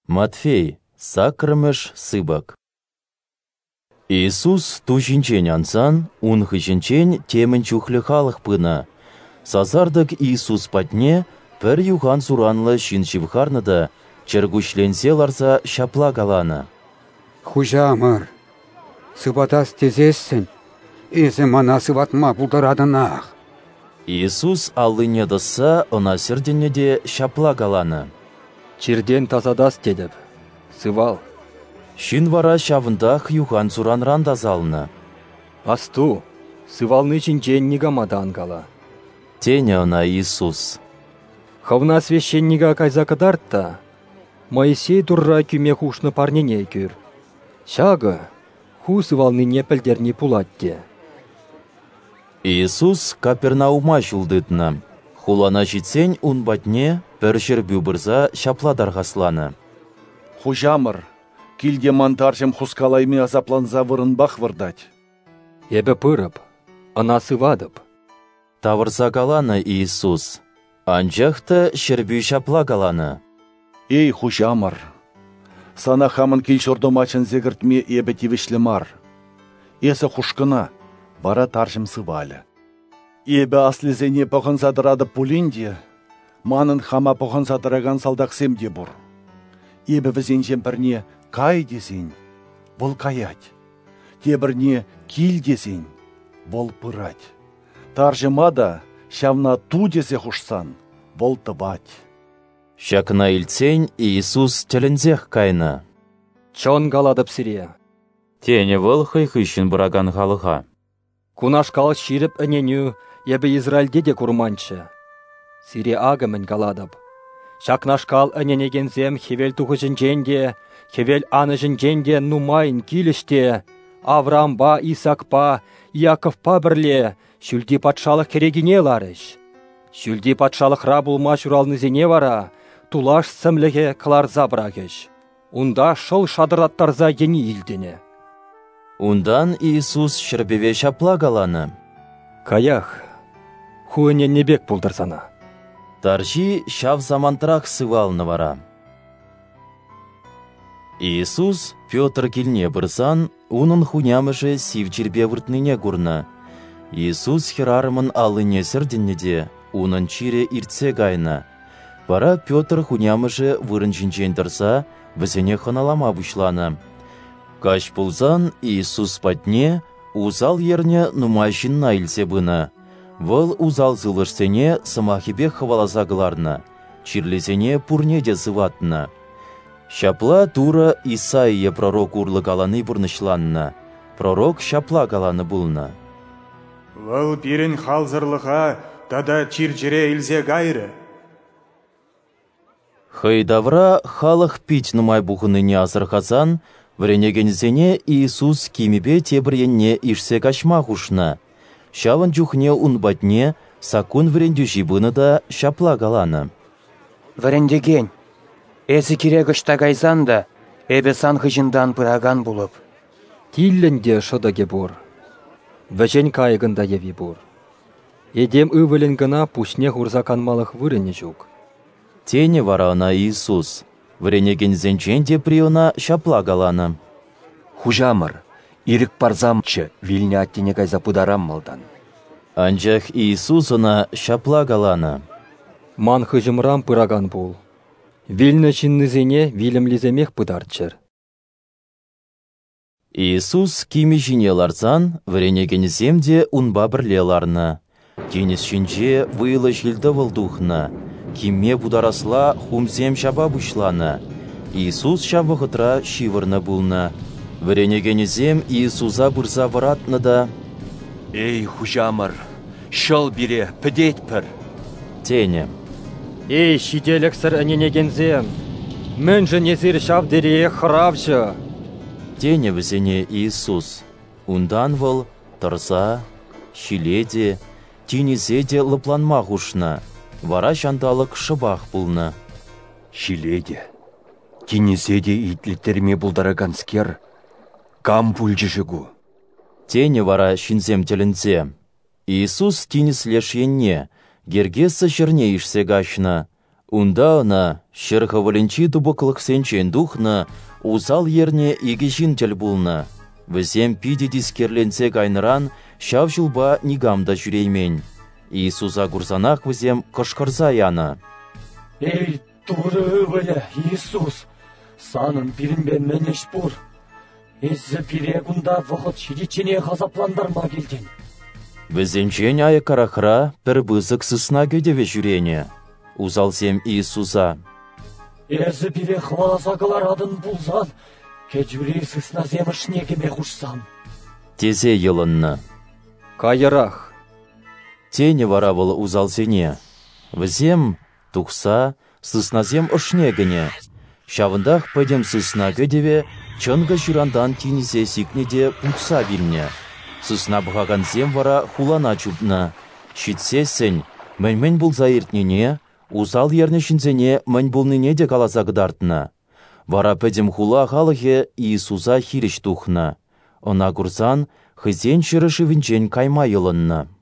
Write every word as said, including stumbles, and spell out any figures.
Матфей, сакрымыш сыбак. Иисус тужинчен ансан, ун хыжинчен темін чухлы халық пына. Сазардық Иисус патне, пір юхан суранлы шиншивхарны да, чергушленсе ларса шапла галаны. Хужамыр, сыбатас тезессін, езі мана сыбатма бұлдарадынақ. Иисус алыне дыса, она сердене де шапла галаны. Черден тазадас дедіп, сывал. Шин вара шавындақ юхан суранран дазалны. Асту, сывалны чинчен негамадан гала. Тене она Иисус. Хавна священника кайза кадарта, Моисей турра кюме хушны парнене кюр. Шага, ху сывалны не пілдерні пулатте. Иисус Капернаума жулдытна. Хулана житсен ун батне пір жербю бұрза шапладарғасланы. Хужамыр, килде мантаржым хускалайми азапланза вырынбақ вырдать. Ебе пырып, ана сывадып. Тавырза галаны Иисус. Анжақты шербю шапла галаны. Эй, хужамыр, сана хамын килшордомачын зегіртме ебе тивішлі мар. Есі хушкына, бара таржым сывалі. Ебе аслизене пұғын задырады пулинде, манын хама пұғын задыраган салдақсемде бұр. Ебе візенжен бірне кай десен, бол каять. Те бірне кил десен, бол пырать. Таржыма да шавна ту десе хушсан, бол тыбать. Шакна илцень Иисус тілінзех кайна. Чон галадып сире. Тене выл хыйхыщын бұраган халыға. Кунаш кал ширіп әненю, ебе Израильде де курманчы. Сире агымын галадып. Шакнаш кал әненегензем хевел тухыжынченде, хевел аныжынченде нумайын киліште, Авраамба, Исакпа, Яковпа бірле, шүлді патшалық керегіне ларыш. Шүлді патшалық рабулма журалнызене вара, тулаш сымліге кыларза бірагыш. Унда шыл шадыраттарза ені илдіне. Ундан Иисус шырбеве шапла галаны. Каях, хуыне небек бұлдырсана. Таржи шав замантрақ сывалны вара. Иисус Петр келне бұрсан, унын хунямышы сив жербе вұртныне гурна. Иисус херарымын алыне сірдіннеде, унын чире иртсе гайна. Бара Петр хунямышы вырын жинчен дырса, візіне ханалама бұшланы. Каш пулзан Иисус патне, узал ерне нумайшын найлсе бына. Выл узал зылышсене самахибе хавалаза гыларна, чирлезене пурнеде зыватна. Шапла тура Исаия пророк урлы галаны бұрнышланна. Пророк шапла галаны бұлна. Выл пирін халзырлыға тада чирчире илзе гайры. Хайдавра халық пить нумай бұғыныне азырхазан, вренегензене Иисус кимебе тебіренне ишсе кашма хушна. Шавын жүхне унбатне, сакун вренду жибыны да шапла галаны. Врендеген, эзі керегіш тагайзан да, эбе сан хыжындан пыраган болып. Тиллінде шодаге бұр. Вәжен кайығында еви бұр. Едем ывылен гына пушне хурзаканмалық вырыне жүк. Тене варана Иисус. Вренегензенченде приона шапла галаны. Хужамыр, ирік парзамчы вилне аттене кайза пударам малдан. Анжақ Иисусына шапла галаны. Ман хыжымрам пыраган бұл. Вильны чиннызене вилімліземех пыдарчыр. Иисус кими жине ларзан, вренегенземде унба бірлеларны. Денис шинче выйлы жілді вылдухна. Киме бударасла хумзем шаба бұшланы. Иисус шабы ғытра шивырны бұлны. Вренегензем Иисуса бұрза варатны да. Эй, хужамыр, шыл бире, підет пір. Тене. Эй, шиделік сір әненегензем. Мен жы незір шав дере хыравшы. Тене візене Иисус. Ундан выл тұрса, шиледе, тинезеде лыпланма ғушна. Вара жандалық шыбақ бұлны. Шиледе, тинезеде итлеттерме бұлдараган скер, кам пульжы жігу. Тене вара шинзем тілінзе. Иисус тинес лешенне, гергесі жерне ішсе гашна. Унда ана, шерхаваленчи тубоклық сенчен духна, усал ерне игешін тел булна. Візем пиде дискерленсе кайныран, шав жылба нигамда жүреймен. Иисуса курсанақ візем кышқырса яна. Эй, туры өвілі, Иисус, санын бірінбен менеш бұр. Езі бірегунда вұқыт ширичіне ғазапландарма келден. Віземчен ая карахра бір бызық сысна көдеве жүрене. Узалсем Иисуса. Езі біре хваласағылар адын бұлзан, кәжүрей сысна земішне кеме құшсам. Тезе елынны. Кайырақ. Тені варавылы узалсене. Візем тұқса сысназем ұшнегіне. Шавындақ пәдем сысна көдеве чынғы жүрандан тинизе сикнеде пұтса біліне. Сысна бұғаған зем вара хулана чупна. Шитсесін, мән-мән бұл заиртнене, узал ернешінзене мән бұлныне де қаласа гыдартына. Вара пәдем хула халығы Иисуса хиріш тухна. Она курсан хызен шырышы вінчен кайма йылынна.